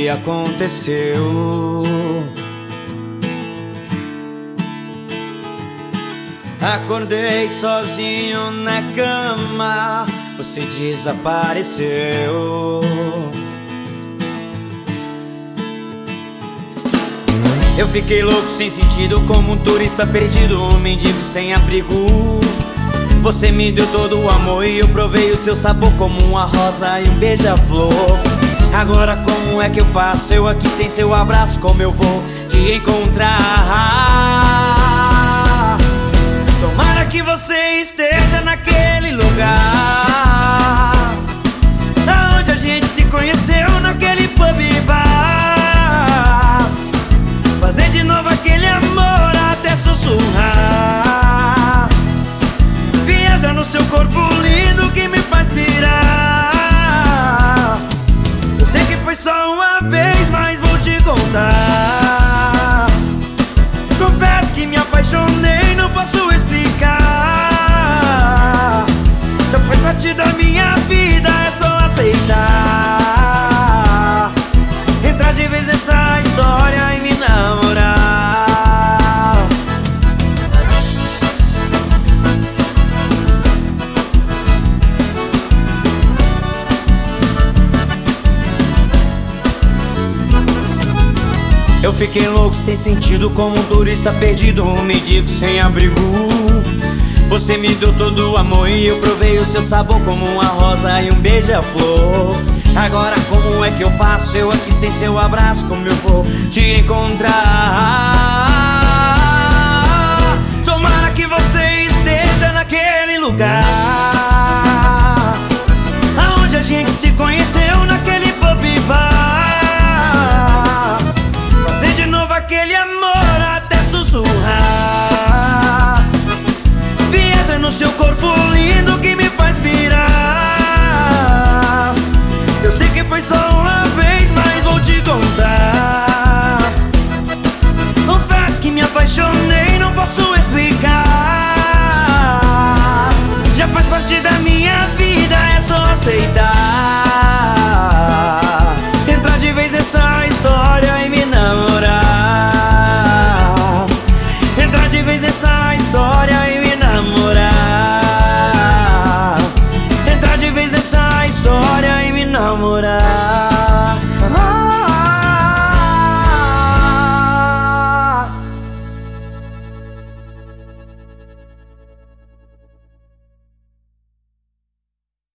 que aconteceu. Acordei sozinho na cama, você desapareceu. Eu fiquei louco sem sentido, como um turista perdido, um mendigo sem abrigo. Você me deu todo o amor e eu provei o seu sabor como uma rosa e um beija-flor. Agora como é que eu faço? Eu aqui sem seu abraço, como eu vou te encontrar? Tomara que você esteja naquele lugar aonde a gente se conheceu, naquele pub e bar. Fazer de novo aquele amor até sussurrar. Viaja no seu corpo lindo que me faz pirar. Eu sei que foi só uma vez, mas vou te contar. Confesso que me apaixonei, não posso explicar. Já faz parte da minha vida, é só aceitar. Entrar de vez nessa história e me namorar. Eu fiquei louco sem sentido, como um turista perdido, um mendigo sem abrigo. Você me deu todo o amor e eu provei o seu sabor como uma rosa e um beija-flor. Agora como é que eu faço? Eu aqui sem seu abraço, como eu vou te encontrar? Tomara que você esteja naquele lugar aonde a gente se conheceu, naquele pub e bar. Fazer de novo aquele amor até sussurrar. Viaja no seu corpo lindo que me faz pirar. Eu sei que foi só